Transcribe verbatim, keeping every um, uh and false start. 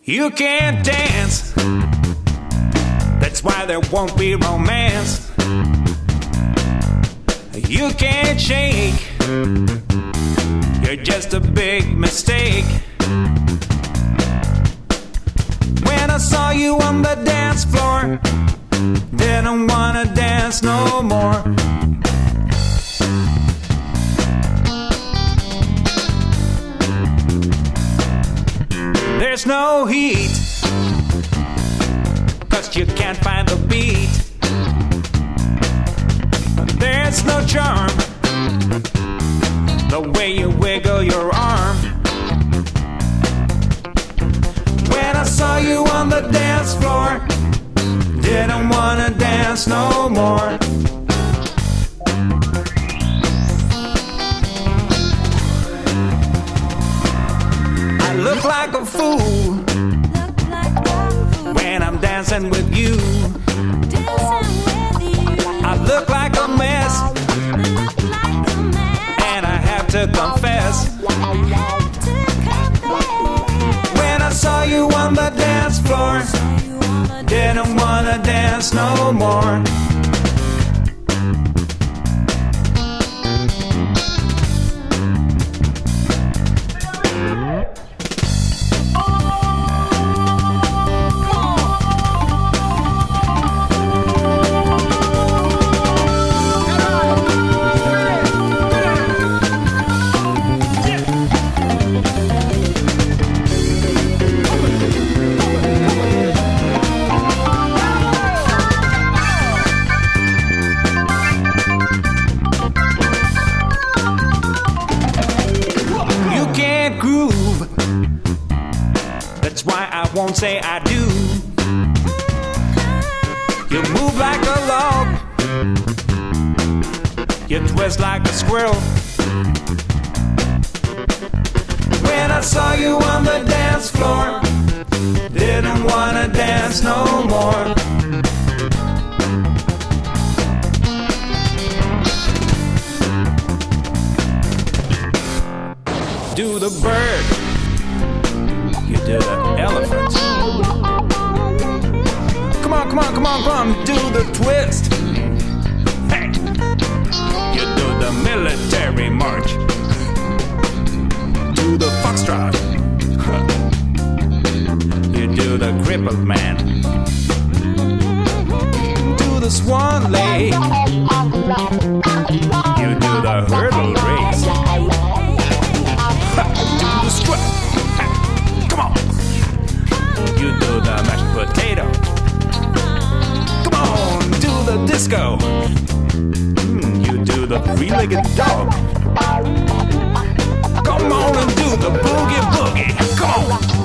You can't dance, that's why there won't be romance. You can't shake, you're just a big mistake. When I saw you on the dance floor, didn't wanna dance no more. There's no heat, 'cause you can't find the beat. There's no charm, the way you wiggle your arm. When I saw you on the dance floor, didn't wanna dance no more. I look like a fool when I'm dancing with you. I look like a mess, and I have to confess. When I saw you on the dance floor, didn't wanna dance no more. Groove, that's why I won't say I do. You move like a log, you twist like a squirrel. When I saw you on the dance floor, didn't wanna dance no more. Do the bird, you do the elephant. Come on, come on, come on, come on, do the twist. Hey, you do the military march. Do the foxtrot. You do the crippled man. Do the swan lake. You do the hurdle race. Do the strut. Come on. You do the mashed potato. Come on, do the disco. Mm, you do the three-legged dog. Come on and do the boogie boogie. Come on.